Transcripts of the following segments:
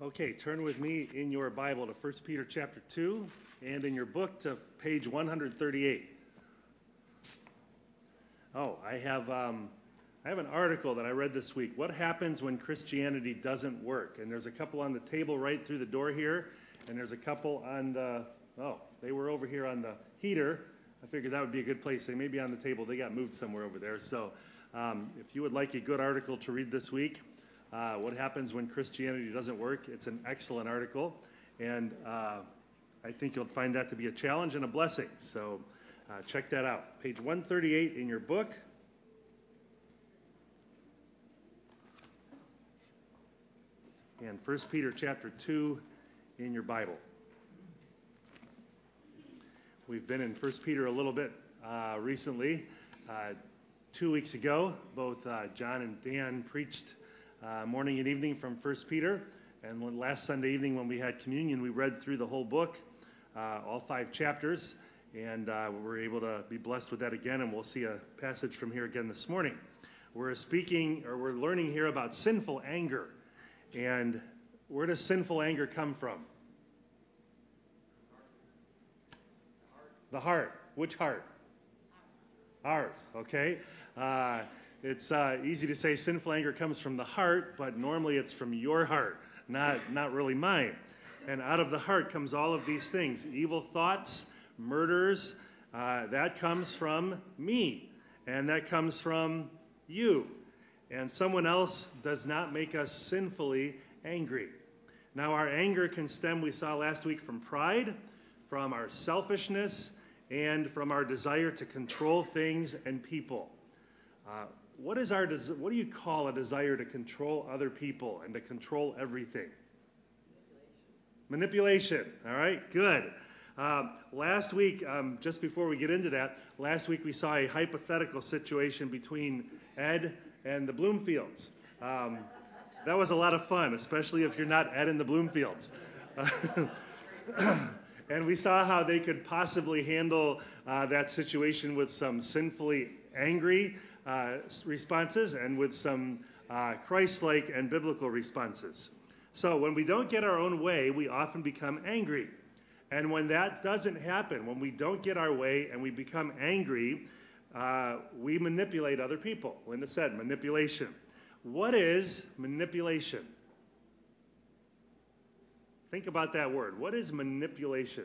Okay, turn with me in your Bible to 1 Peter chapter 2 and in your book to page 138. I have an article that I read this week. What happens when Christianity doesn't work? And there's a couple on the table right through the door here, and there's a couple on the, they were over here on the heater. I figured that would be a good place. They may be on the table. They got moved somewhere over there. So if you would like a good article to read this week, what happens when Christianity doesn't work? It's an excellent article, and I think you'll find that to be a challenge and a blessing. So check that out. Page 138 in your book. And 1 Peter chapter 2 in your Bible. We've been in 1 Peter a little bit recently. 2 weeks ago, both John and Dan preached morning and evening from 1 Peter. And last Sunday evening when we had communion, we read through the whole book, all 5 chapters. And we're able to be blessed with that again. And we'll see a passage from here again this morning. We're learning here about sinful anger. And where does sinful anger come from? The heart. Which heart? Ours, okay? It's easy to say sinful anger comes from the heart, but normally it's from your heart, not really mine. And out of the heart comes all of these things. Evil thoughts, murders, that comes from me. And that comes from you. And someone else does not make us sinfully angry. Now, our anger can stem, we saw last week, from pride, from our selfishness, and from our desire to control things and people. What do you call a desire to control other people and to control everything? Manipulation. All right, good. Last week, just before we get into that, last week we saw a hypothetical situation between Ed and the Bloomfields. That was a lot of fun, especially if you're not Ed and the Bloomfields. And we saw how they could possibly handle that situation with some sinfully angry responses and with some Christ-like and biblical responses. So when we don't get our own way, we often become angry. And when that doesn't happen, when we don't get our way and we become angry, we manipulate other people. Linda said manipulation. What is manipulation? Think about that word. What is manipulation?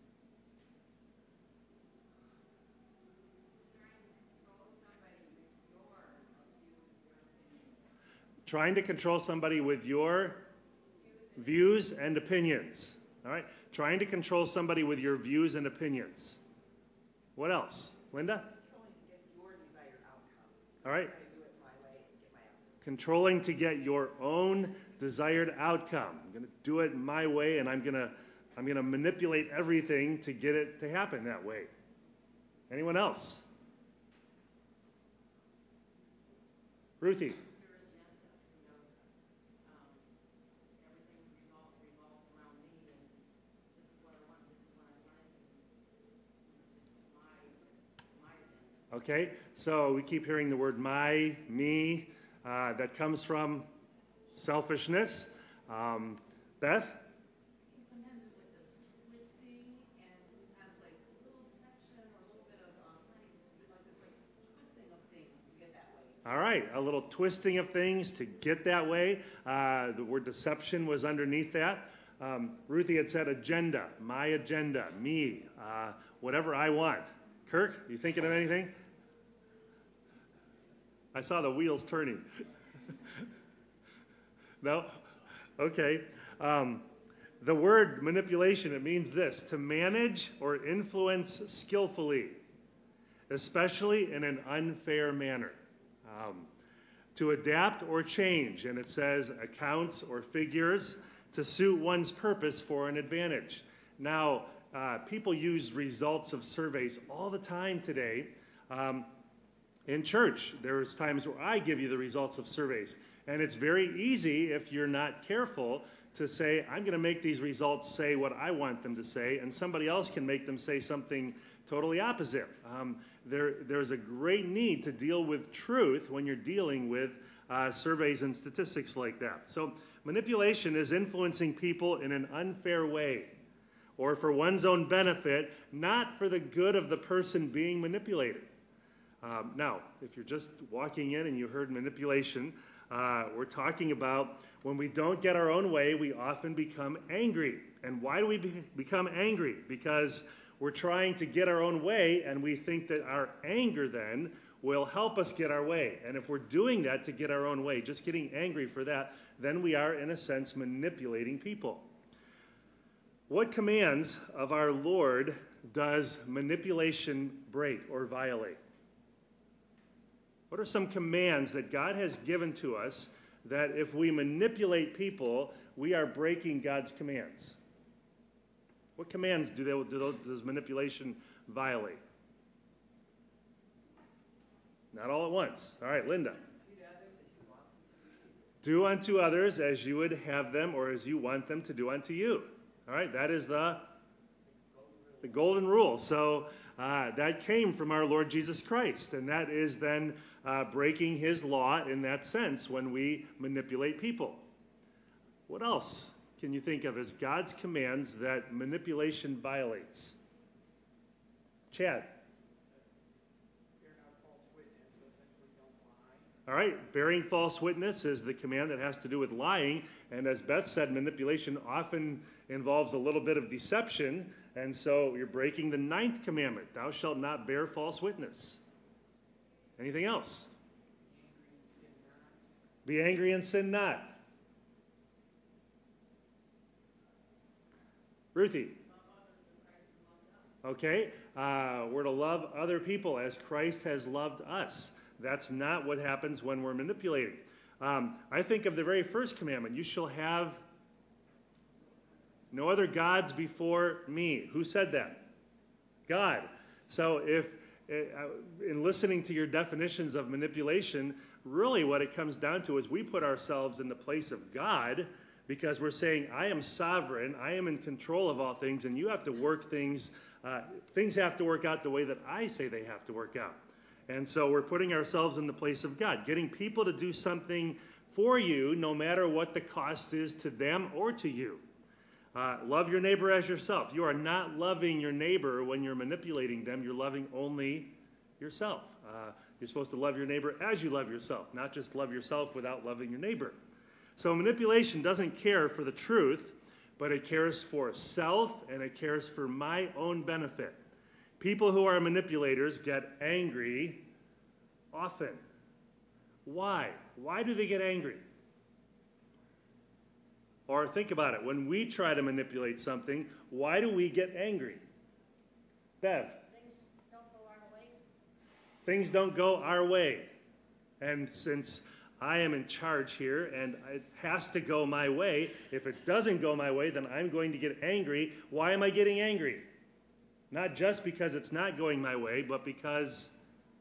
Trying to control somebody with your views and opinions. All right? Trying to control somebody with your views and opinions. What else? Linda? All right. Controlling to get your own desired outcome. I'm going to do it my way, and I'm going to manipulate everything to get it to happen that way. Anyone else? Ruthie. Okay, so we keep hearing the word my, me. That comes from selfishness. Beth? Sometimes there's like this twisting and sometimes like a little deception or a little bit of like this like twisting of things to get that way. All right, a little twisting of things to get that way. The word deception was underneath that. Ruthie had said agenda, my agenda, me, whatever I want. Kirk, you thinking of anything? I saw the wheels turning. No? Okay. The word manipulation, it means this: to manage or influence skillfully, especially in an unfair manner. To adapt or change, and it says accounts or figures to suit one's purpose for an advantage. Now, people use results of surveys all the time today. In church, there's times where I give you the results of surveys. And it's very easy, if you're not careful, to say, I'm going to make these results say what I want them to say, and somebody else can make them say something totally opposite. There's a great need to deal with truth when you're dealing with surveys and statistics like that. So Manipulation is influencing people in an unfair way or for one's own benefit, not for the good of the person being manipulated. Now, if you're just walking in and you heard manipulation, we're talking about when we don't get our own way, we often become angry. And why do we become angry? Because we're trying to get our own way, and we think that our anger then will help us get our way. And if we're doing that to get our own way, just getting angry for that, then we are, in a sense, manipulating people. What commands of our Lord does manipulation break or violate? What are some commands that God has given to us that if we manipulate people, we are breaking God's commands? What commands does manipulation violate? Not all at once. All right, Linda. Do unto others as you would have them or as you want them to do unto you. All right, that is the golden rule. So that came from our Lord Jesus Christ, and that is then breaking his law in that sense when we manipulate people. What else can you think of as God's commands that manipulation violates? Chad. All right, bearing false witness is the command that has to do with lying. And as Beth said, manipulation often involves a little bit of deception. And so you're breaking the 9th commandment. Thou shalt not bear false witness. Anything else? Be angry and sin not. Ruthie. Okay, we're to love other people as Christ has loved us. That's not what happens when we're manipulating. I think of the very first commandment. You shall have no other gods before me. Who said that? God. So if, in listening to your definitions of manipulation, really what it comes down to is we put ourselves in the place of God because we're saying, I am sovereign, I am in control of all things, and you have to work things, things have to work out the way that I say they have to work out. And so we're putting ourselves in the place of God, getting people to do something for you no matter what the cost is to them or to you. Love your neighbor as yourself. You are not loving your neighbor when you're manipulating them. You're loving only yourself. You're supposed to love your neighbor as you love yourself, not just love yourself without loving your neighbor. So manipulation doesn't care for the truth, but it cares for self and it cares for my own benefit. People who are manipulators get angry often. Why? Why do they get angry? Or think about it. When we try to manipulate something, why do we get angry? Bev? Things don't go our way. Things don't go our way. And since I am in charge here and it has to go my way, if it doesn't go my way, then I'm going to get angry. Why am I getting angry? Not just because it's not going my way, but because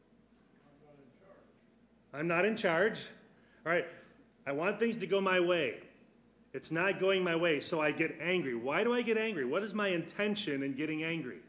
I'm not in charge. All right, I want things to go my way. It's not going my way, so I get angry. Why do I get angry? What is my intention in getting angry?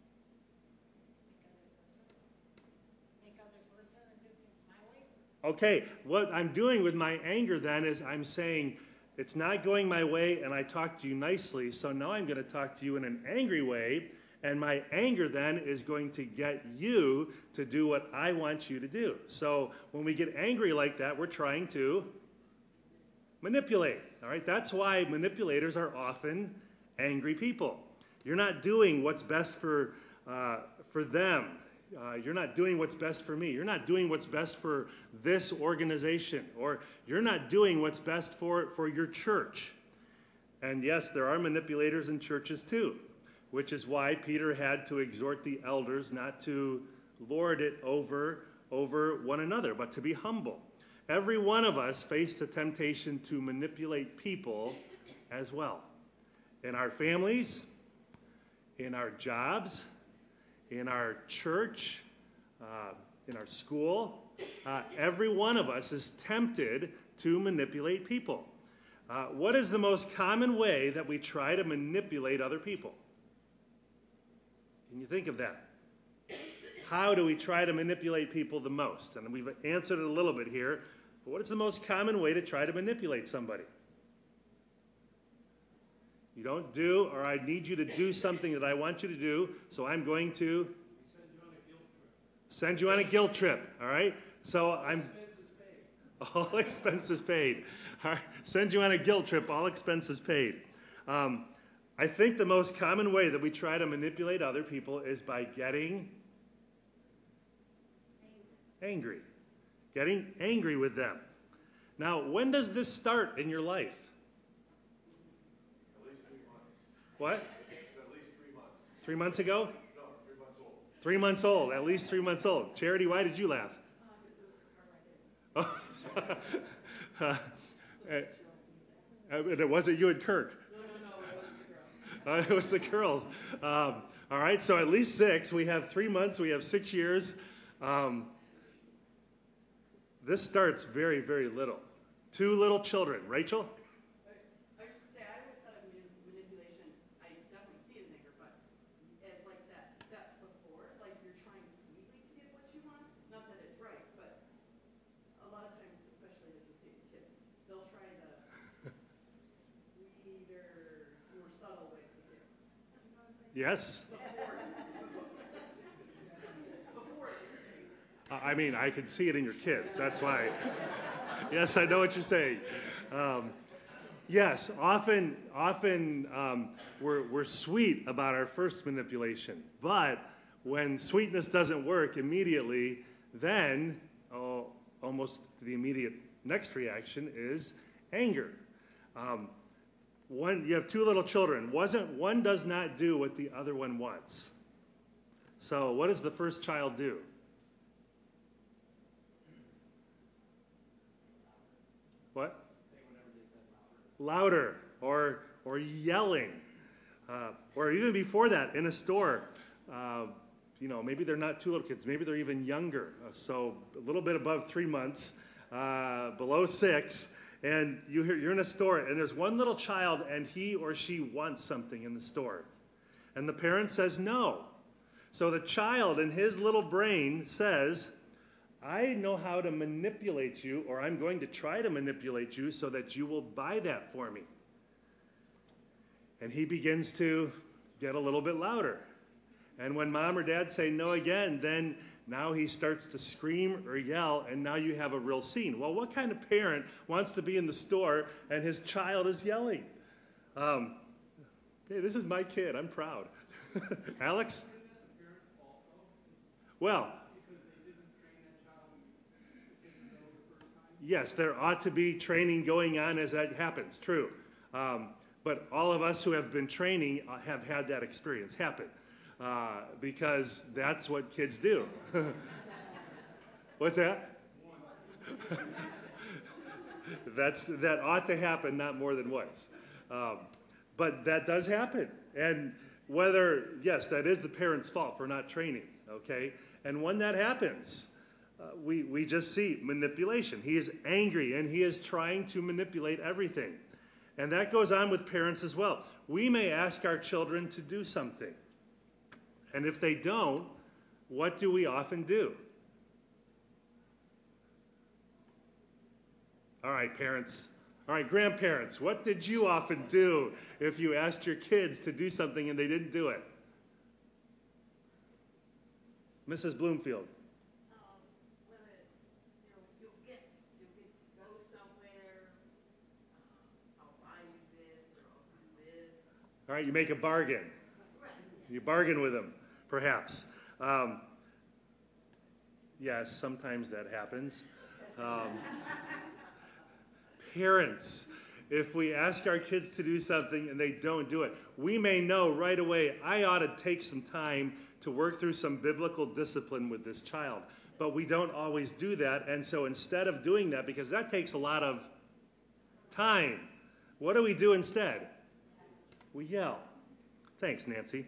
Make others listen and do things my way. Okay, what I'm doing with my anger then is I'm saying, it's not going my way, and I talk to you nicely, so now I'm going to talk to you in an angry way. And my anger then is going to get you to do what I want you to do. So when we get angry like that, we're trying to manipulate. All right, that's why manipulators are often angry people. You're not doing what's best for them. You're not doing what's best for me. You're not doing what's best for this organization, or you're not doing what's best for your church. And yes, there are manipulators in churches too, which is why Peter had to exhort the elders not to lord it over one another, but to be humble. Every one of us face the temptation to manipulate people as well. In our families, in our jobs, in our church, in our school, every one of us is tempted to manipulate people. What is the most common way that we try to manipulate other people? Can you think of that? How do we try to manipulate people the most? And we've answered it a little bit here, but what is the most common way to try to manipulate somebody? You don't do, or I need you to do something that I want you to do, so I'm going to send you on a guilt trip, all right? So I'm... All expenses paid. All right. Send you on a guilt trip, all expenses paid. I think the most common way that we try to manipulate other people is by getting angry. Getting angry with them. Now, when does this start in your life? At least 3 months. What? At least 3 months. 3 months ago? No, 3 months old. 3 months old, at least 3 months old. Charity, why did you laugh? It wasn't you and Kirk. No, it was the girls. It was the girls. All right, so at least 6. We have 3 months. We have 6 years. This starts very, very little. 2 little children. Rachel? I was just say, I always thought of manipulation, I definitely see it as anger, but as like that step before, like you're trying sweetly to get what you want. Not that it's right, but a lot of times, especially if you see kids, they'll try the sweeter, more subtle way to get. Yes? Before it gets you. I mean, I can see it in your kids. That's why. Yes, I know what you're saying. Yes, often we're sweet about our first manipulation, but when sweetness doesn't work immediately, then almost the immediate next reaction is anger. You have 2 little children. One does not do what the other one wants. So what does the first child do? What? Say whatever they said louder. Louder, or yelling, or even before that in a store. Maybe they're not 2 little kids. Maybe they're even younger. So a little bit above 3 months, below 6, and you're in a store, and there's one little child, and he or she wants something in the store, and the parent says no. So the child in his little brain says, I know how to manipulate you, or I'm going to try to manipulate you so that you will buy that for me. And he begins to get a little bit louder. And when mom or dad say no again, then now he starts to scream or yell, and now you have a real scene. Well, what kind of parent wants to be in the store and his child is yelling? Hey, this is my kid. I'm proud. Alex? Well, yes, there ought to be training going on as that happens, true. But all of us who have been training have had that experience happen because that's what kids do. What's that? That ought to happen, not more than once. But that does happen. And yes, that is the parent's fault for not training, okay? And when that happens, we just see manipulation. He is angry, and he is trying to manipulate everything. And that goes on with parents as well. We may ask our children to do something. And if they don't, what do we often do? All right, parents. All right, grandparents, what did you often do if you asked your kids to do something and they didn't do it? Mrs. Bloomfield. All right, you make a bargain. You bargain with them, perhaps. Yes, sometimes that happens. Parents, if we ask our kids to do something and they don't do it, we may know right away, I ought to take some time to work through some biblical discipline with this child. But we don't always do that, and so instead of doing that, because that takes a lot of time, what do we do instead? We yell. Thanks, Nancy.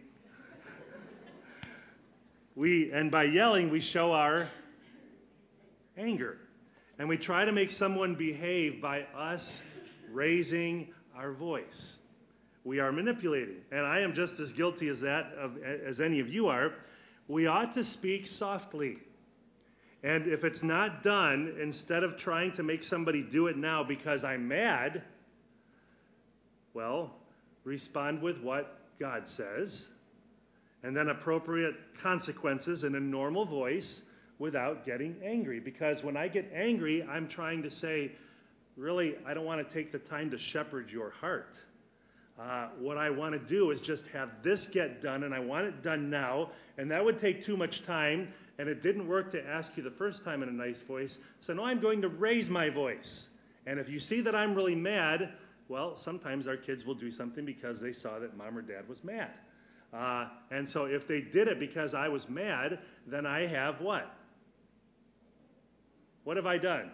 And by yelling, we show our anger. And we try to make someone behave by us raising our voice. We are manipulating. And I am just as guilty as as any of you are. We ought to speak softly. And if it's not done, instead of trying to make somebody do it now because I'm mad, well, respond with what God says, and then appropriate consequences in a normal voice without getting angry. Because when I get angry, I'm trying to say, really, I don't want to take the time to shepherd your heart. What I want to do is just have this get done, and I want it done now, and that would take too much time, and it didn't work to ask you the first time in a nice voice, so now I'm going to raise my voice. And if you see that I'm really mad, well, sometimes our kids will do something because they saw that mom or dad was mad. And so if they did it because I was mad, then I have what? What have I done?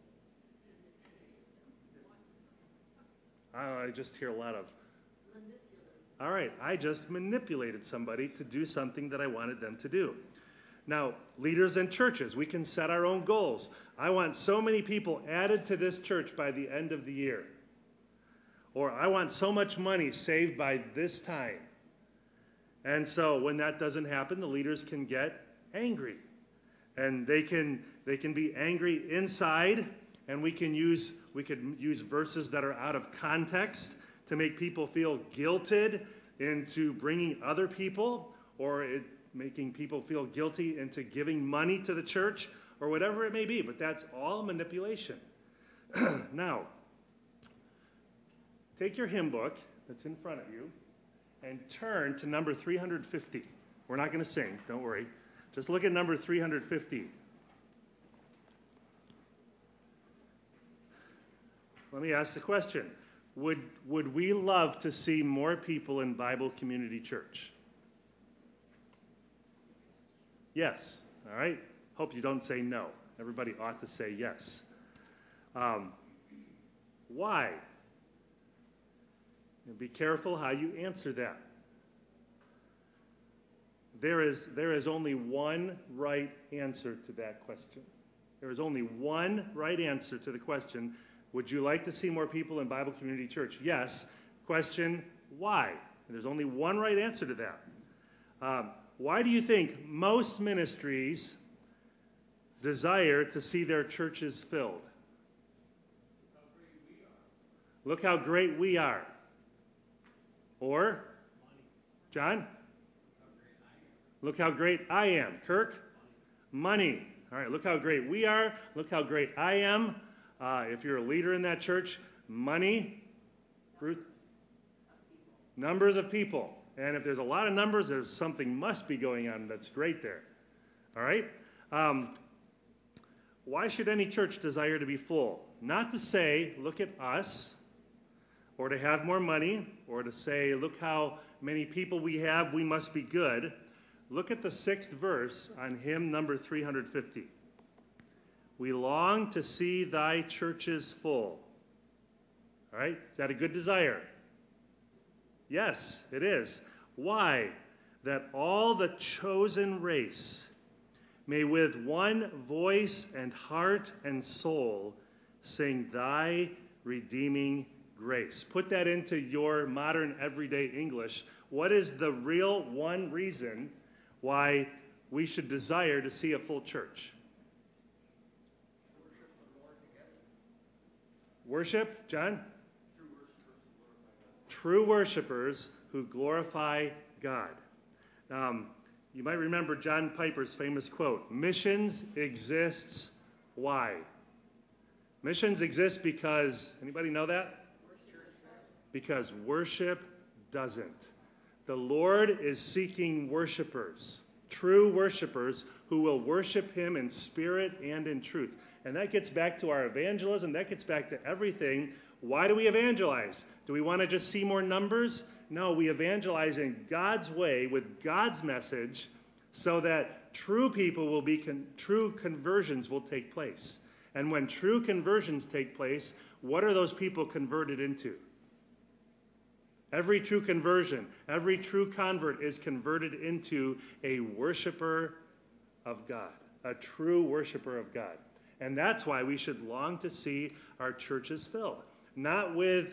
I just hear a lot of, all right, I just manipulated somebody to do something that I wanted them to do. Now, leaders in churches, we can set our own goals. I want so many people added to this church by the end of the year. Or I want so much money saved by this time. And so when that doesn't happen, the leaders can get angry. And they can be angry inside, and we could use verses that are out of context to make people feel guilted into bringing other people, or making people feel guilty into giving money to the church, or whatever it may be. But that's all manipulation. Now, take your hymn book that's in front of you and turn to number 350. We're not going to sing, don't worry. Just look at number 350. Let me ask the question. Would we love to see more people in Bible Community Church? Yes. All right. Hope you don't say no. Everybody ought to say yes. Why? And be careful how you answer that. There is only one right answer to that question. There is only one right answer to the question, would you like to see more people in Bible Community Church? Yes. Question, why? And there's only one right answer to that. Why do you think most ministries desire to see their churches filled? Look how great we are. Or, John? Look how great I am. Kirk? Money. All right, look how great we are. Look how great I am. If you're a leader in that church, money. Ruth? Numbers of people. And if there's a lot of numbers, there's something must be going on that's great there. All right? Why should any church desire to be full? Not to say, look at us, or to have more money, or to say, look how many people we have, we must be good. Look at the 6th verse on hymn number 350. We long to see thy churches full. All right? Is that a good desire? Yes, it is. Why? That all the chosen race may with one voice and heart and soul sing thy redeeming grace. Put that into your modern everyday English. What is the real one reason why we should desire to see a full church? Worship, John? True worshipers who glorify God. You might remember John Piper's famous quote, missions exists why? Missions exist because, anybody know that? Because worship doesn't. The Lord is seeking worshipers, true worshipers who will worship him in spirit and in truth. And that gets back to our evangelism. That gets back to everything. Why do we evangelize? Do we want to just see more numbers? No, we evangelize in God's way with God's message so that true people will be, true conversions will take place. And when true conversions take place, what are those people converted into? Every true conversion, every true convert is converted into a worshiper of God, a true worshiper of God. And that's why we should long to see our churches filled. Not with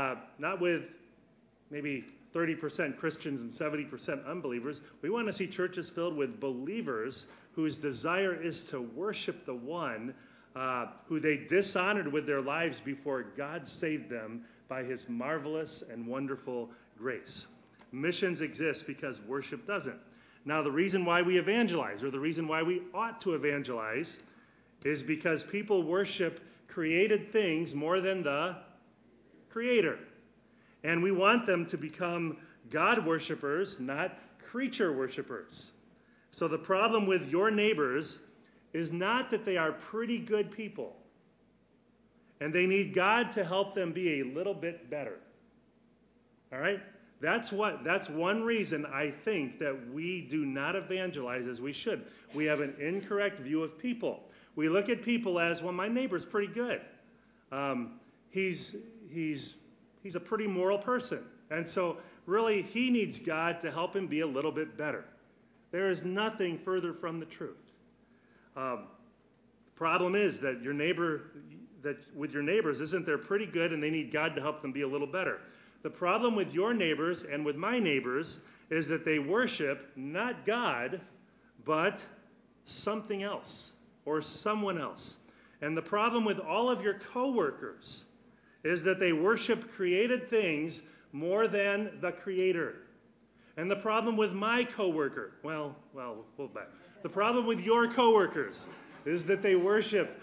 maybe 30% Christians and 70% unbelievers. We want to see churches filled with believers whose desire is to worship the one who they dishonored with their lives before God saved them by his marvelous and wonderful grace. Missions exist because worship doesn't. Now, the reason why we evangelize, or the reason why we ought to evangelize, is because people worship created things more than the Creator. And we want them to become God worshipers, not creature worshipers. So the problem with your neighbors is not that they are pretty good people, and they need God to help them be a little bit better. All right? That's one reason I think that we do not evangelize as we should. We have an incorrect view of people. We look at people as, well, my neighbor's pretty good. He's a pretty moral person. And so really he needs God to help him be a little bit better. There is nothing further from the truth. The problem is that with your neighbors, isn't they're pretty good and they need God to help them be a little better. The problem with your neighbors and with my neighbors is that they worship not God, but something else or someone else. And the problem with all of your coworkers is that they worship created things more than the Creator. And the problem with my coworker, well, hold back. The problem with your coworkers is that they worship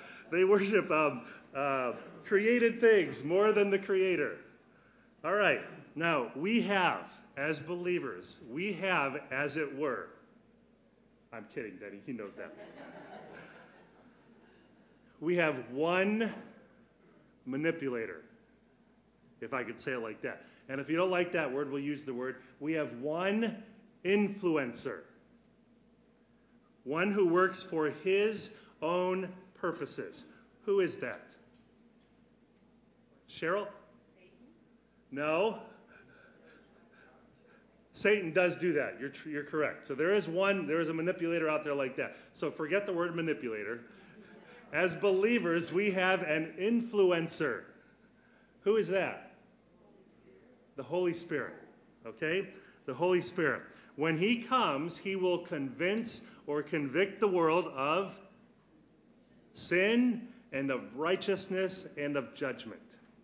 created things more than the Creator. All right, now we have, as believers, as it were, I'm kidding, Denny, he knows that. We have one manipulator, if I could say it like that. And if you don't like that word, we'll use the word. We have one influencer, one who works for his own purposes. Who is that? Cheryl? No. Satan does do that. You're correct. So there is a manipulator out there like that. So forget the word manipulator. As believers, we have an influencer. Who is that? The Holy Spirit. Okay? The Holy Spirit. When he comes, he will convince or convict the world of sin and of righteousness and of judgment.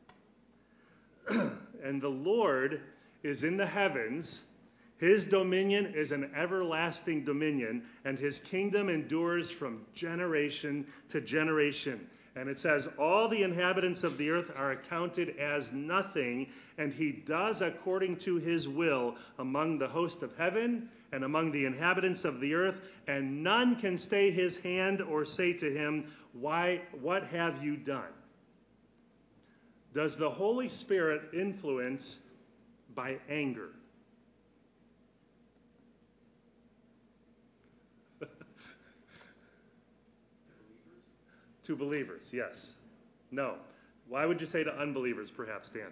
And the Lord is in the heavens. His dominion is an everlasting dominion, and his kingdom endures from generation to generation. And it says, all the inhabitants of the earth are accounted as nothing, and he does according to his will among the host of heaven and among the inhabitants of the earth, and none can stay his hand or say to him, why, what have you done? Does the Holy Spirit influence by anger? To believers, yes. No. Why would you say to unbelievers, perhaps, Dan?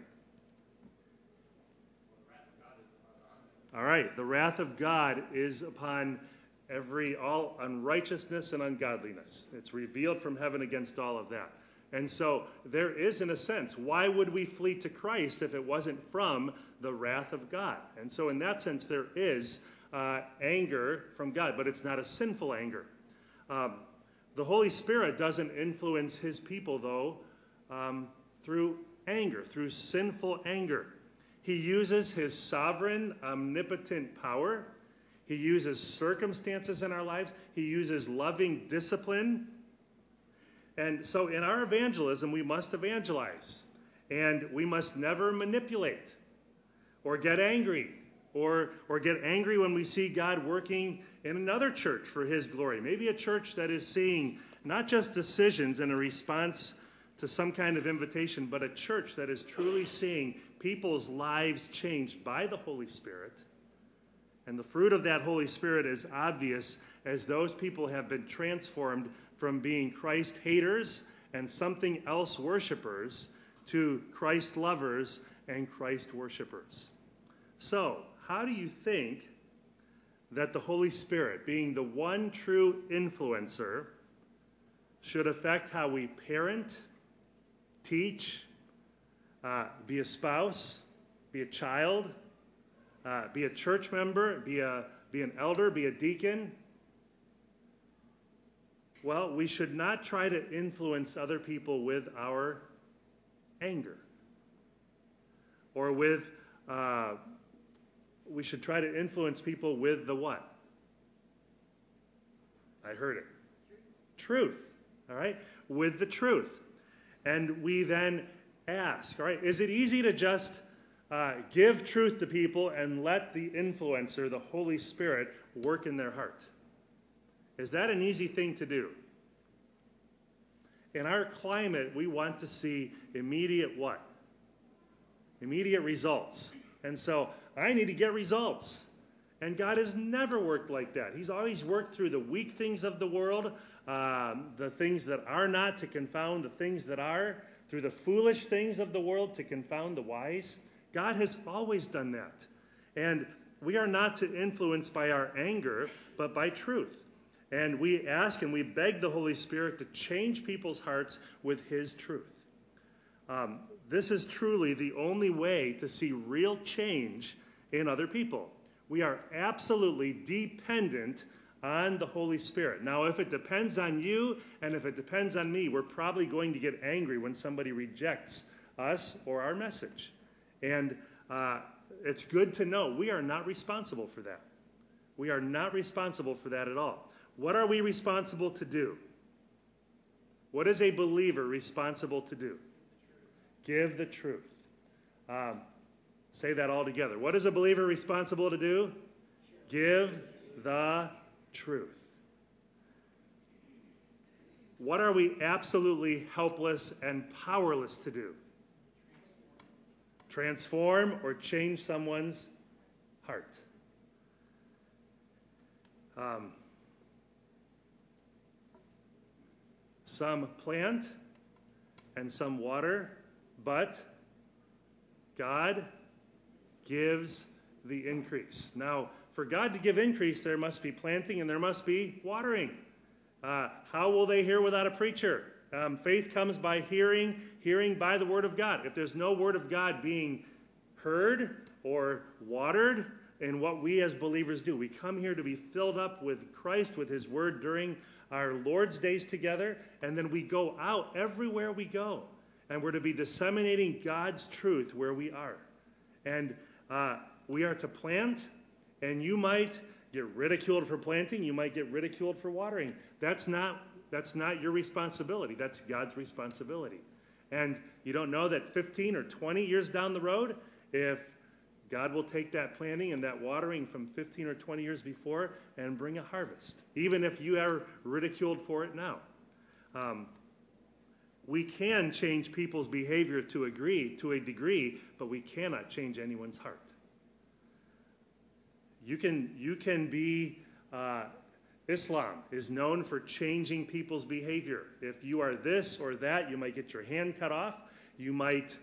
All right, the wrath of God is upon all unrighteousness and ungodliness. It's revealed from heaven against all of that. And so there is, in a sense, why would we flee to Christ if it wasn't from the wrath of God? And so in that sense, there is anger from God, but it's not a sinful anger. The Holy Spirit doesn't influence his people, though, through anger, through sinful anger. He uses his sovereign, omnipotent power. He uses circumstances in our lives. He uses loving discipline. And so in our evangelism, we must evangelize. And we must never manipulate or get angry or get angry when we see God working in another church for his glory. Maybe a church that is seeing not just decisions in a response to some kind of invitation, but a church that is truly seeing people's lives changed by the Holy Spirit. And the fruit of that Holy Spirit is obvious as those people have been transformed from being Christ haters and something else worshipers to Christ lovers and Christ worshipers. So, how do you think that the Holy Spirit, being the one true influencer, should affect how we parent, teach, be a spouse, be a child, be a church member, be an elder, be a deacon? Well, we should not try to influence other people with our anger. Or with, we should try to influence people with the what? I heard it. Truth. All right? With the truth. And we then ask, all right, is it easy to just give truth to people and let the influencer, the Holy Spirit, work in their heart? Is that an easy thing to do? In our climate, we want to see immediate what? Immediate results. And so I need to get results. And God has never worked like that. He's always worked through the weak things of the world, the things that are not to confound the things that are, through the foolish things of the world to confound the wise. God has always done that. And we are not to influence by our anger, but by truth. And we ask and we beg the Holy Spirit to change people's hearts with his truth. This is truly the only way to see real change in other people. We are absolutely dependent on the Holy Spirit. Now, if it depends on you and if it depends on me, we're probably going to get angry when somebody rejects us or our message. And it's good to know we are not responsible for that. We are not responsible for that at all. What are we responsible to do? What is a believer responsible to do? Give the truth. Say that all together. What is a believer responsible to do? Give the truth. What are we absolutely helpless and powerless to do? Transform or change someone's heart. Some plant and some water, but God gives the increase. Now, for God to give increase, there must be planting and there must be watering. How will they hear without a preacher? Faith comes by hearing, hearing by the word of God. If there's no word of God being heard or watered in what we as believers do, we come here to be filled up with Christ, with his word during our Lord's days together, and then we go out everywhere we go. And we're to be disseminating God's truth where we are. And we are to plant, and you might get ridiculed for planting. You might get ridiculed for watering. That's not your responsibility. That's God's responsibility. And you don't know that 15 or 20 years down the road, if God will take that planting and that watering from 15 or 20 years before and bring a harvest, even if you are ridiculed for it now. We can change people's behavior to a degree, but we cannot change anyone's heart. You can be, Islam is known for changing people's behavior. If you are this or that, you might get your hand cut off. You might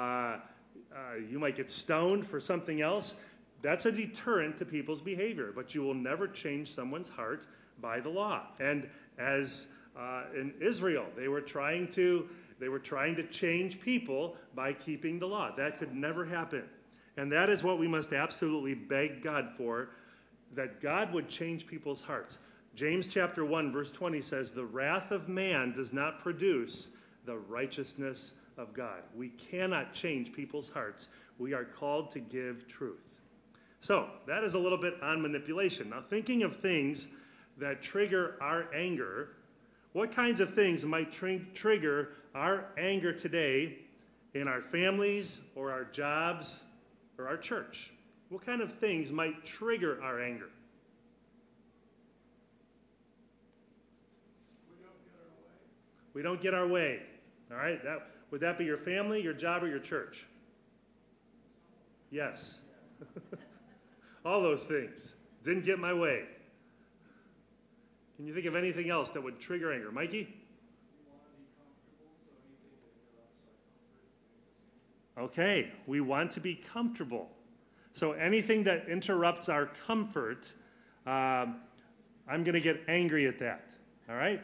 get stoned for something else. That's a deterrent to people's behavior, but you will never change someone's heart by the law. And as in Israel, they were trying to change people by keeping the law. That could never happen. And that is what we must absolutely beg God for, that God would change people's hearts. James chapter 1, verse 20 says, "The wrath of man does not produce the righteousness of God." We cannot change people's hearts. We are called to give truth. So that is a little bit on manipulation. Now, thinking of things that trigger our anger, what kinds of things might trigger our anger today in our families or our jobs or our church? What kind of things might trigger our anger? We don't get our way. All right? Would that be your family, your job, or your church? Yes. All those things. Didn't get my way. Can you think of anything else that would trigger anger? Mikey? Okay, we want to be comfortable. So anything that interrupts our comfort, I'm going to get angry at that. All right?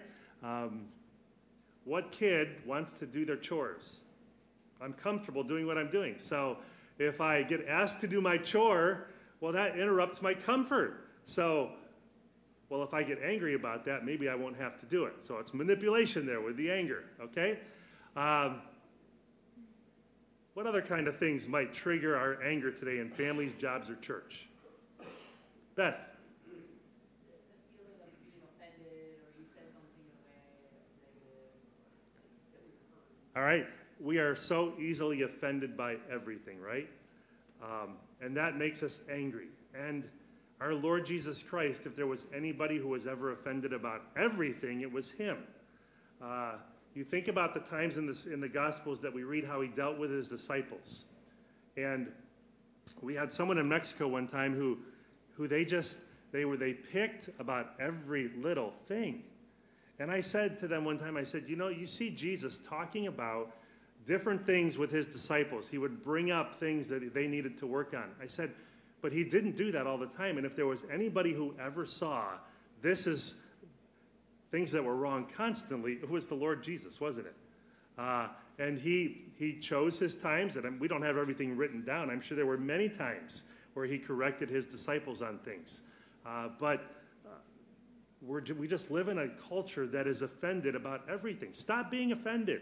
What kid wants to do their chores? I'm comfortable doing what I'm doing. So if I get asked to do my chore, well, that interrupts my comfort. So, well, if I get angry about that, maybe I won't have to do it. So it's manipulation there with the anger, okay? What other kind of things might trigger our anger today in families, jobs, or church? Beth? The feeling of being offended, or you said something in a way that's negative, that we were hurt. All right, we are so easily offended by everything, right? And that makes us angry. And our Lord Jesus Christ, if there was anybody who was ever offended about everything, it was him. You think about the times in the Gospels that we read how he dealt with his disciples. And we had someone in Mexico one time who they picked about every little thing. And I said to them one time, I said, you see Jesus talking about different things with his disciples. He would bring up things that they needed to work on. I said, but he didn't do that all the time. And if there was anybody who ever saw this is things that were wrong constantly, it was the Lord Jesus, wasn't it? And he chose his times, and we don't have everything written down. I'm sure there were many times where he corrected his disciples on things. But we just live in a culture that is offended about everything. Stop being offended.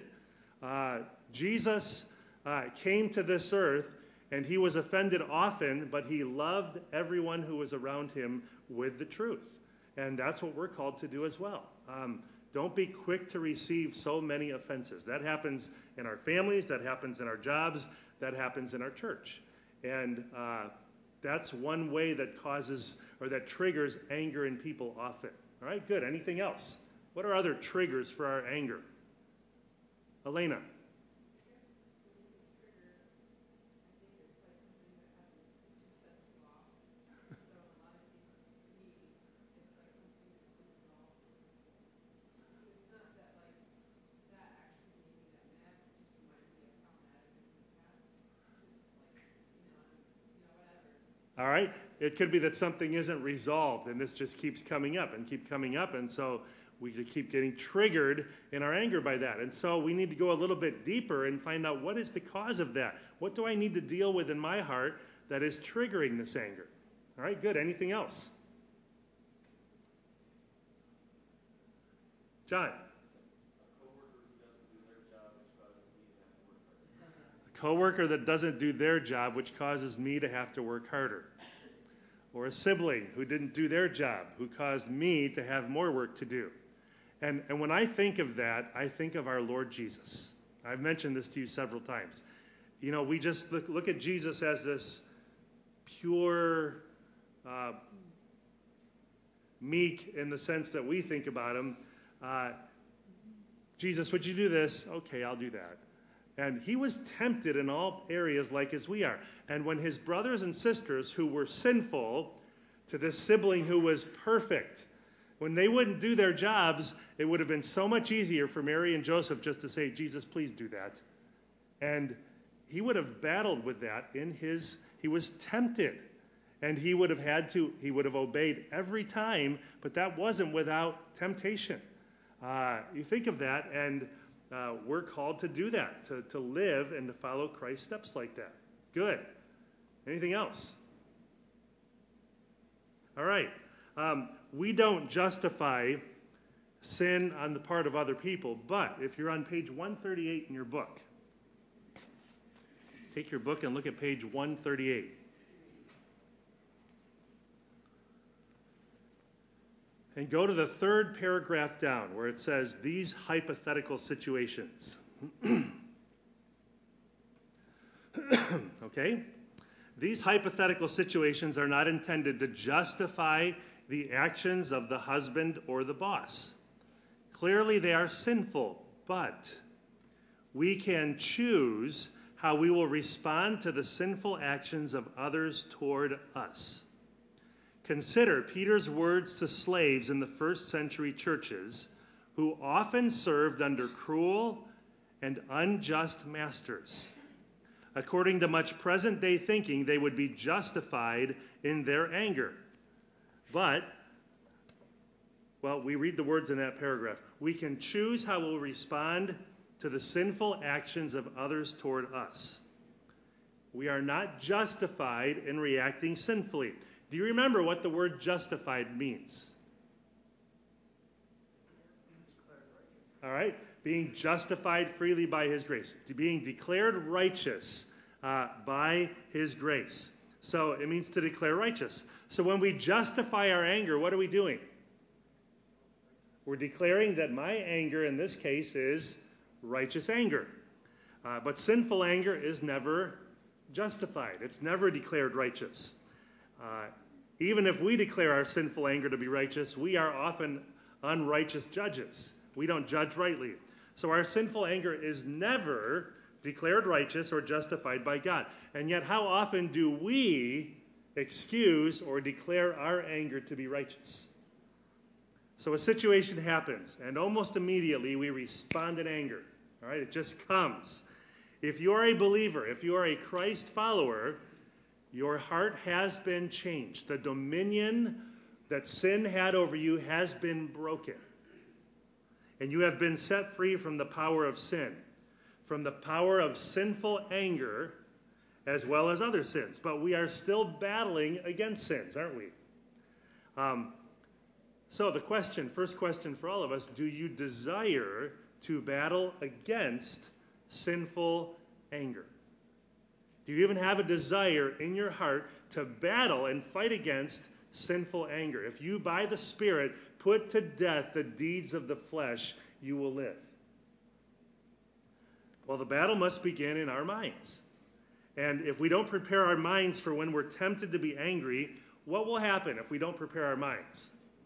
Jesus came to this earth, and he was offended often, but he loved everyone who was around him with the truth. And that's what we're called to do as well. Don't be quick to receive so many offenses. That happens in our families, that happens in our jobs, that happens in our church. And that's one way that causes or that triggers anger in people often. All right, good. Anything else? What are other triggers for our anger? Elena. All right, it could be that something isn't resolved, and this just keeps coming up, and so we keep getting triggered in our anger by that. And so we need to go a little bit deeper and find out what is the cause of that. What do I need to deal with in my heart that is triggering this anger? All right, good. Anything else? John? A coworker that doesn't do their job, which causes me to have to work harder. Or a sibling who didn't do their job, who caused me to have more work to do. And when I think of that, I think of our Lord Jesus. I've mentioned this to you several times. We just look at Jesus as this pure, meek in the sense that we think about him. Jesus, would you do this? Okay, I'll do that. And he was tempted in all areas like as we are. And when his brothers and sisters who were sinful to this sibling who was perfect, when they wouldn't do their jobs, it would have been so much easier for Mary and Joseph just to say, Jesus, please do that. And he would have battled with that he was tempted. And he would have obeyed every time, but that wasn't without temptation. You think of that, and we're called to do that, to live and to follow Christ's steps like that. Good. Anything else? All right. We don't justify sin on the part of other people, but if you're on page 138 in your book, take your book and look at page 138. And go to the third paragraph down where it says, these hypothetical situations. Okay? These hypothetical situations are not intended to justify the actions of the husband or the boss. Clearly, they are sinful, but we can choose how we will respond to the sinful actions of others toward us. Consider Peter's words to slaves in the first century churches who often served under cruel and unjust masters. According to much present-day thinking, they would be justified in their anger. But, we read the words in that paragraph. We can choose how we'll respond to the sinful actions of others toward us. We are not justified in reacting sinfully. Do you remember what the word justified means? All right? Being justified freely by his grace. Being declared righteous by his grace. So it means to declare righteous. So when we justify our anger, what are we doing? We're declaring that my anger in this case is righteous anger. But sinful anger is never justified. It's never declared righteous. Even if we declare our sinful anger to be righteous, we are often unrighteous judges. We don't judge rightly. So our sinful anger is never declared righteous or justified by God. And yet how often do we excuse or declare our anger to be righteous? So a situation happens, and almost immediately we respond in anger. All right, it just comes. If you are a believer, if you are a Christ follower, your heart has been changed. The dominion that sin had over you has been broken. And you have been set free from the power of sin, from the power of sinful anger, as well as other sins. But we are still battling against sins, aren't we? So the first question for all of us, do you desire to battle against sinful anger? Do you even have a desire in your heart to battle and fight against sinful anger? If you, by the Spirit, put to death the deeds of the flesh, you will live. Well, the battle must begin in our minds. And if we don't prepare our minds for when we're tempted to be angry, what will happen if we don't prepare our minds?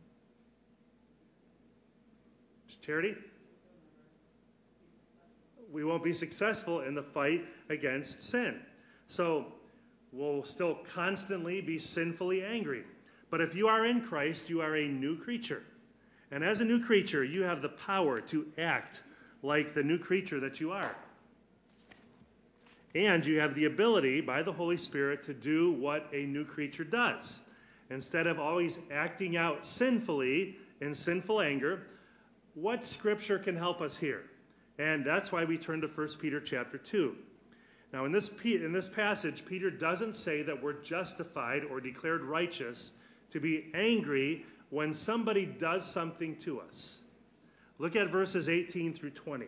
Charity? We won't be successful in the fight against sin. So we'll still constantly be sinfully angry. But if you are in Christ, you are a new creature. And as a new creature, you have the power to act like the new creature that you are. And you have the ability, by the Holy Spirit, to do what a new creature does. Instead of always acting out sinfully in sinful anger, what Scripture can help us here? And that's why we turn to 1 Peter chapter 2. Now, in this passage, Peter doesn't say that we're justified or declared righteous to be angry when somebody does something to us. Look at verses 18 through 20.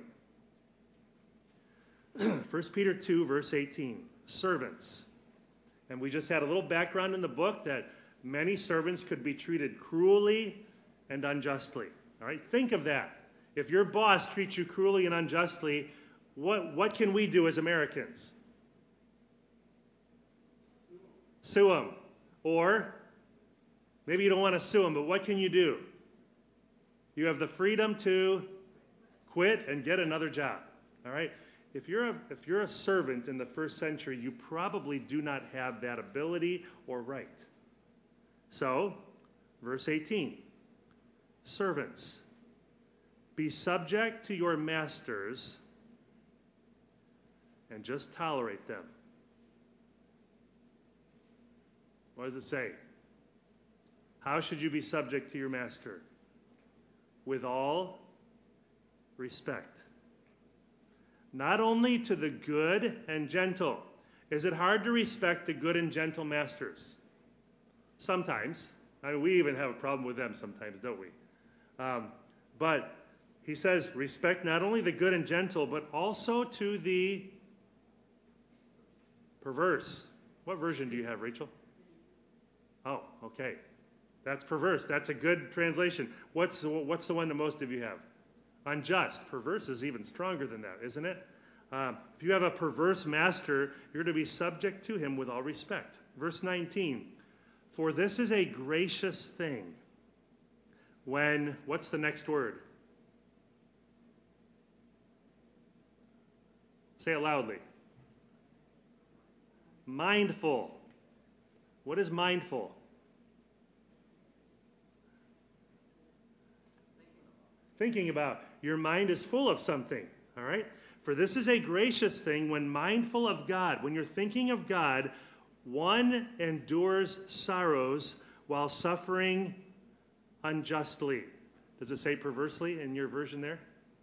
1 Peter 2, verse 18, servants. And we just had a little background in the book that many servants could be treated cruelly and unjustly. All right, think of that. If your boss treats you cruelly and unjustly, what can we do as Americans? Sue him. Or maybe you don't want to sue him, but what can you do? You have the freedom to quit and get another job. All right? If you're a servant in the first century, you probably do not have that ability or right. So, verse 18. Servants, be subject to your masters and just tolerate them. What does it say? How should you be subject to your master? With all respect. Not only to the good and gentle. Is it hard to respect the good and gentle masters? Sometimes. I mean, we even have a problem with them sometimes, don't we? But he says, respect not only the good and gentle, but also to the perverse. What version do you have, Rachel? Oh, okay. That's perverse. That's a good translation. What's the one that most of you have? Unjust. Perverse is even stronger than that, isn't it? If you have a perverse master, you're to be subject to him with all respect. Verse 19, for this is a gracious thing when, what's the next word? Say it loudly. Mindful. What is mindful? Thinking about. Your mind is full of something, all right? For this is a gracious thing when mindful of God. When you're thinking of God, one endures sorrows while suffering unjustly. Does it say perversely in your version there?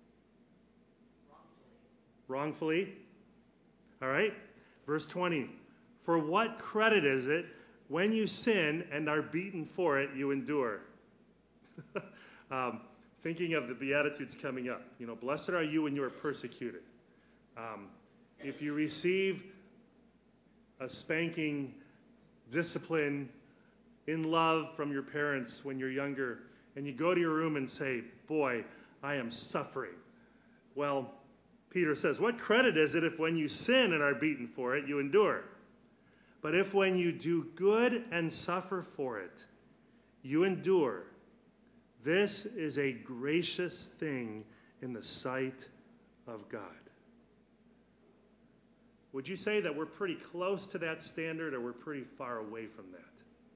Wrongfully. All right. Verse 20. For what credit is it when you sin and are beaten for it, you endure? Thinking of the Beatitudes coming up. Blessed are you when you are persecuted. If you receive a spanking, discipline, in love from your parents when you're younger, and you go to your room and say, boy, I am suffering. Well, Peter says, what credit is it if when you sin and are beaten for it, you endure? But if when you do good and suffer for it, you endure, this is a gracious thing in the sight of God. Would you say that we're pretty close to that standard, or we're pretty far away from that?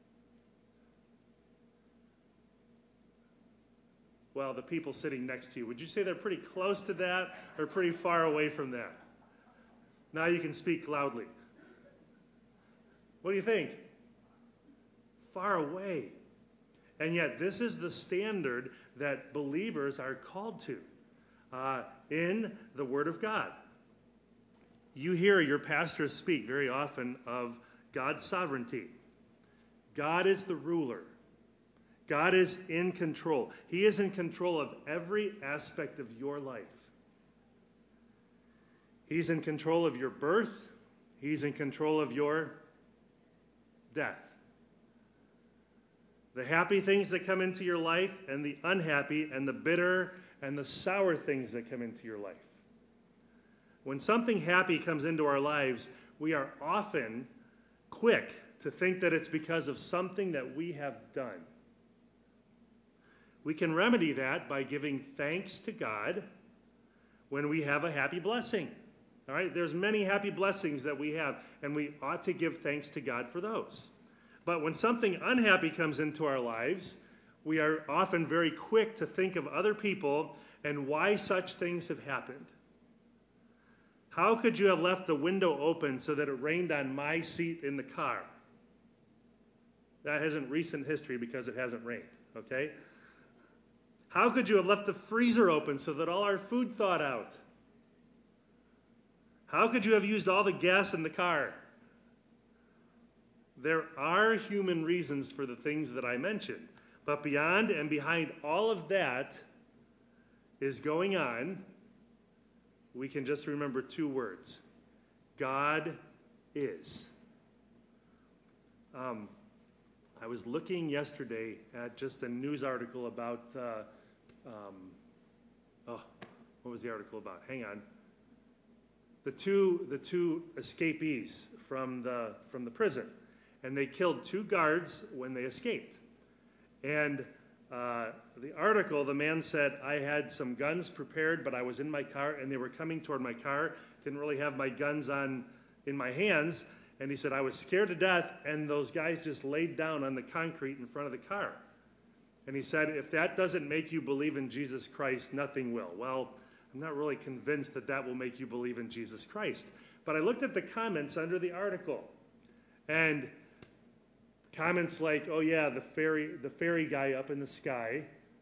Well, the people sitting next to you, would you say they're pretty close to that or pretty far away from that? Now you can speak loudly. What do you think? Far away. And yet this is the standard that believers are called to in the Word of God. You hear your pastors speak very often of God's sovereignty. God is the ruler. God is in control. He is in control of every aspect of your life. He's in control of your birth. He's in control of your death. The happy things that come into your life, and the unhappy and the bitter and the sour things that come into your life. When something happy comes into our lives, we are often quick to think that it's because of something that we have done. We can remedy that by giving thanks to God when we have a happy blessing. All right, there's many happy blessings that we have, and we ought to give thanks to God for those. But when something unhappy comes into our lives, we are often very quick to think of other people and why such things have happened. How could you have left the window open so that it rained on my seat in the car? That isn't recent history because it hasn't rained, okay? How could you have left the freezer open so that all our food thawed out? How could you have used all the gas in the car? There are human reasons for the things that I mentioned, but beyond and behind all of that is going on, we can just remember two words: God is. I was looking yesterday at just a news article about, what was the article about? Hang on. The two escapees from the prison, and they killed 2 guards when they escaped. And the article, the man said, I had some guns prepared, but I was in my car, and they were coming toward my car. Didn't really have my guns in my hands. And he said, I was scared to death, and those guys just laid down on the concrete in front of the car. And he said, if that doesn't make you believe in Jesus Christ, nothing will. Well, I'm not really convinced that that will make you believe in Jesus Christ. But I looked at the comments under the article, and comments like, oh yeah, the fairy guy up in the sky.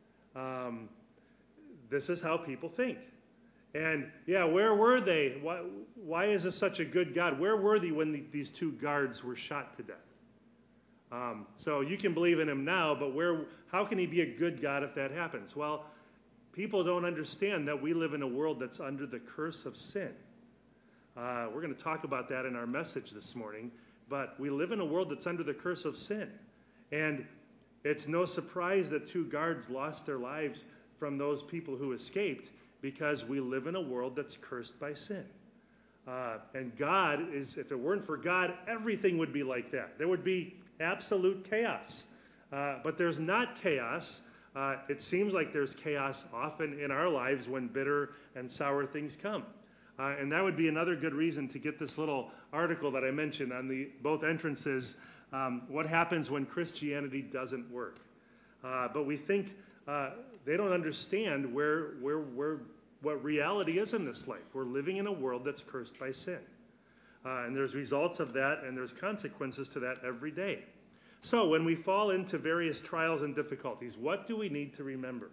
This is how people think. And yeah, where were they? Why is this such a good God? Where were they when these 2 guards were shot to death? So you can believe in him now, but how can he be a good God if that happens? Well, people don't understand that we live in a world that's under the curse of sin. We're going to talk about that in our message this morning, but we live in a world that's under the curse of sin. And it's no surprise that 2 guards lost their lives from those people who escaped, because we live in a world that's cursed by sin. And God is, if it weren't for God, everything would be like that. There would be absolute chaos. But there's not chaos. It seems like there's chaos often in our lives when bitter and sour things come. And that would be another good reason to get this little article that I mentioned on both entrances, what happens when Christianity doesn't work. But we think they don't understand what reality is in this life. We're living in a world that's cursed by sin. And there's results of that, and there's consequences to that every day. So when we fall into various trials and difficulties, what do we need to remember?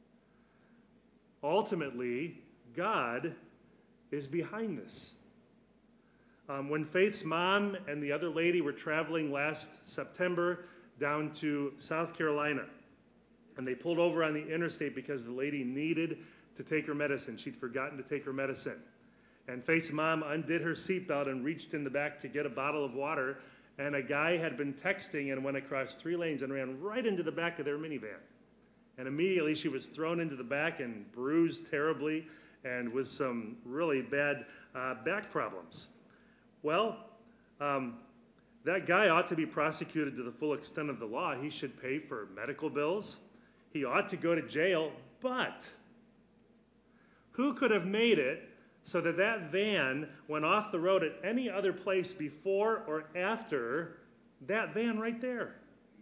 Ultimately, God is behind this. When Faith's mom and the other lady were traveling last September down to South Carolina, and they pulled over on the interstate because the lady needed to take her medicine. She'd forgotten to take her medicine. And Faith's mom undid her seatbelt and reached in the back to get a bottle of water, and a guy had been texting and went across 3 lanes and ran right into the back of their minivan. And immediately she was thrown into the back and bruised terribly and with some really bad back problems. Well, that guy ought to be prosecuted to the full extent of the law. He should pay for medical bills. He ought to go to jail. But who could have made it so that that van went off the road at any other place before or after that van right there?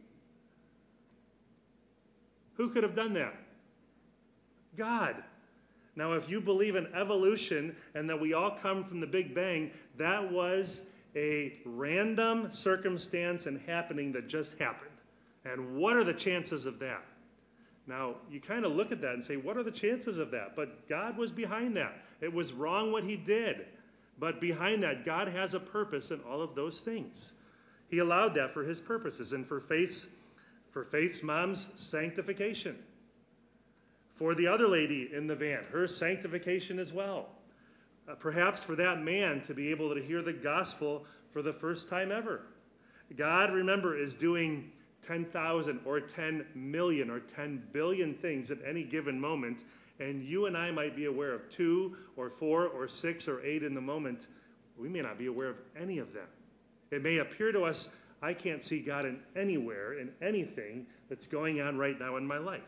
Who could have done that? God. Now, if you believe in evolution and that we all come from the Big Bang, that was a random circumstance and happening that just happened. And what are the chances of that? Now, you kind of look at that and say, what are the chances of that? But God was behind that. It was wrong what he did. But behind that, God has a purpose in all of those things. He allowed that for his purposes and for Faith's mom's sanctification. For the other lady in the van, her sanctification as well. Perhaps for that man to be able to hear the gospel for the first time ever. God, remember, is doing 10,000 or 10 million or 10 billion things at any given moment, and you and I might be aware of 2 or 4 or 6 or 8 in the moment. We may not be aware of any of them. It may appear to us, I can't see God in anywhere, in anything that's going on right now in my life.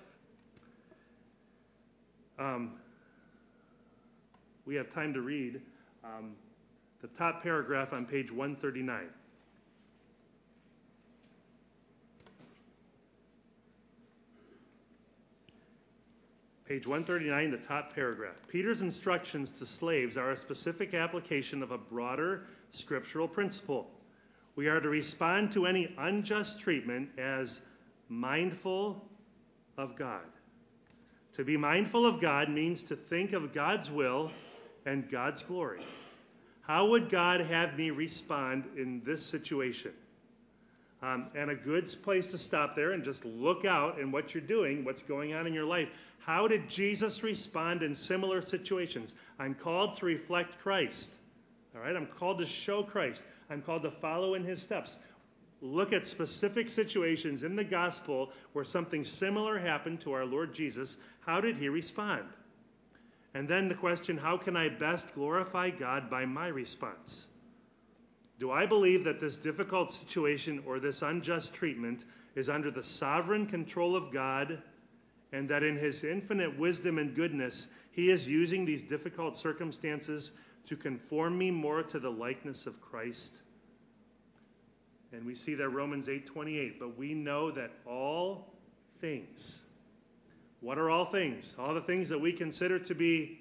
We have time to read the top paragraph on page 139. Page 139, the top paragraph. Peter's instructions to slaves are a specific application of a broader scriptural principle. We are to respond to any unjust treatment as mindful of God. To be mindful of God means to think of God's will and God's glory. How would God have me respond in this situation? And a good place to stop there and just look out in what you're doing, what's going on in your life. How did Jesus respond in similar situations? I'm called to reflect Christ. All right, I'm called to show Christ. I'm called to follow in his steps. Look at specific situations in the gospel where something similar happened to our Lord Jesus. How did he respond? And then the question, how can I best glorify God by my response? Do I believe that this difficult situation or this unjust treatment is under the sovereign control of God, and that in his infinite wisdom and goodness, he is using these difficult circumstances to conform me more to the likeness of Christ? And we see that Romans 8:28, but we know that all things, what are all things? All the things that we consider to be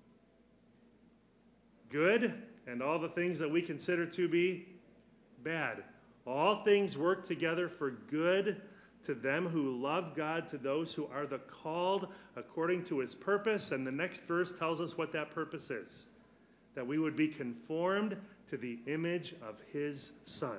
good and all the things that we consider to be bad. All things work together for good to them who love God, to those who are the called according to his purpose. And the next verse tells us what that purpose is, that we would be conformed to the image of his Son.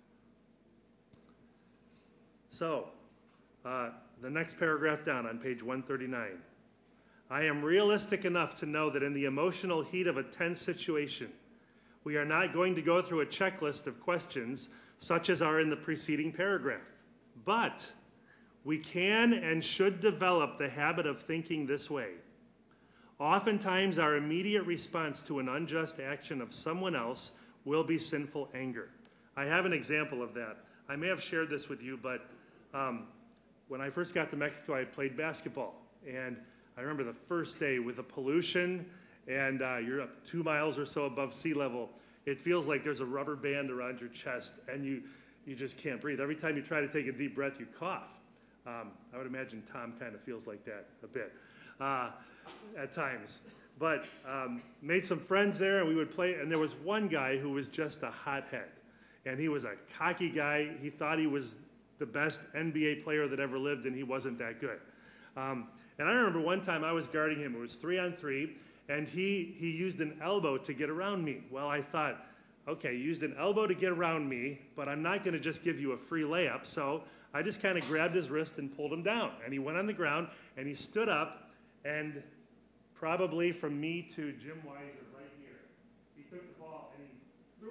So, the next paragraph down on page 139. I am realistic enough to know that in the emotional heat of a tense situation, we are not going to go through a checklist of questions such as are in the preceding paragraph. But we can and should develop the habit of thinking this way. Oftentimes, our immediate response to an unjust action of someone else will be sinful anger. I have an example of that. I may have shared this with you, but when I first got to Mexico, I played basketball. And I remember the first day with the pollution, and you're up 2 miles or so above sea level. It feels like there's a rubber band around your chest, and you just can't breathe. Every time you try to take a deep breath, you cough. I would imagine Tom kind of feels like that a bit at times. But made some friends there, and we would play. And there was one guy who was just a hothead, and he was a cocky guy. He thought he was the best NBA player that ever lived, and he wasn't that good. And I remember one time I was guarding him. It was 3-on-3, and he used an elbow to get around me. Well, I thought, okay, you used an elbow to get around me, but I'm not going to just give you a free layup. So I just kind of grabbed his wrist and pulled him down. And he went on the ground, and he stood up, and probably from me to Jim Weiser right here,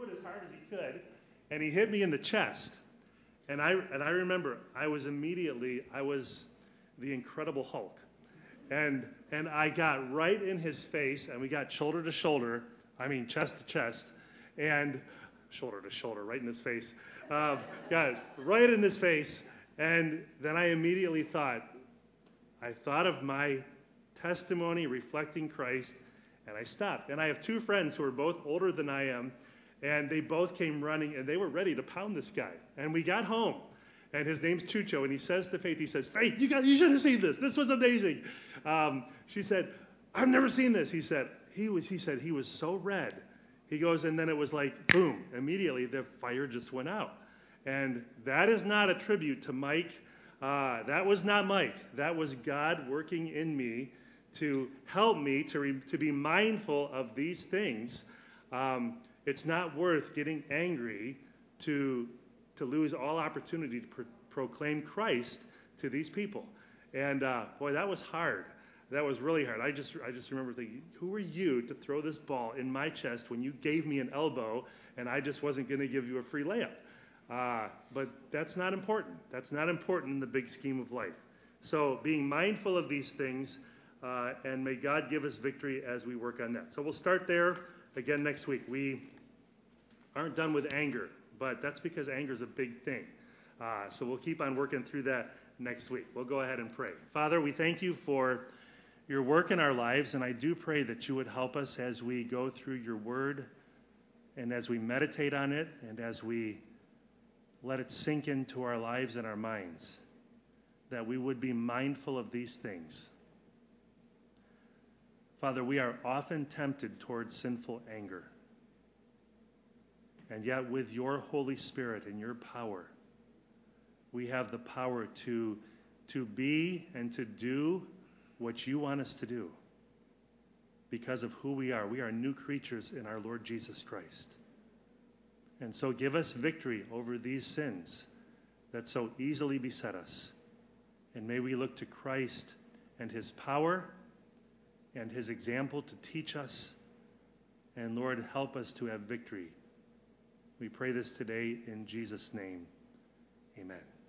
threw it as hard as he could, and he hit me in the chest. And I remember I was the Incredible Hulk. And I got right in his face, and we got shoulder to shoulder, chest to chest, and shoulder to shoulder, right in his face. Got right in his face, and then I immediately thought of my testimony reflecting Christ, and I stopped. And I have two friends who are both older than I am, and they both came running, and they were ready to pound this guy. And we got home, and his name's Chucho, and he says to Faith, Faith, you should have seen this. This was amazing. She said, I've never seen this. He said he was so red. He goes, and then it was like, boom, immediately the fire just went out. And that is not a tribute to Mike. That was not Mike. That was God working in me to help me to be mindful of these things. It's not worth getting angry to lose all opportunity to proclaim Christ to these people. And boy, that was hard. That was really hard. I just remember thinking, who are you to throw this ball in my chest when you gave me an elbow and I just wasn't going to give you a free layup? But that's not important. That's not important in the big scheme of life. So being mindful of these things, and may God give us victory as we work on that. So we'll start there again next week. We aren't done with anger, but that's because anger is a big thing. So we'll keep on working through that next week. We'll go ahead and pray. Father, we thank you for your work in our lives, and I do pray that you would help us as we go through your word and as we meditate on it and as we let it sink into our lives and our minds, that we would be mindful of these things. Father, we are often tempted towards sinful anger, and yet with your Holy Spirit and your power, we have the power to be and to do what you want us to do because of who we are. We are new creatures in our Lord Jesus Christ. And so give us victory over these sins that so easily beset us. And may we look to Christ and his power and his example to teach us. And Lord, help us to have victory. We pray this today in Jesus' name. Amen.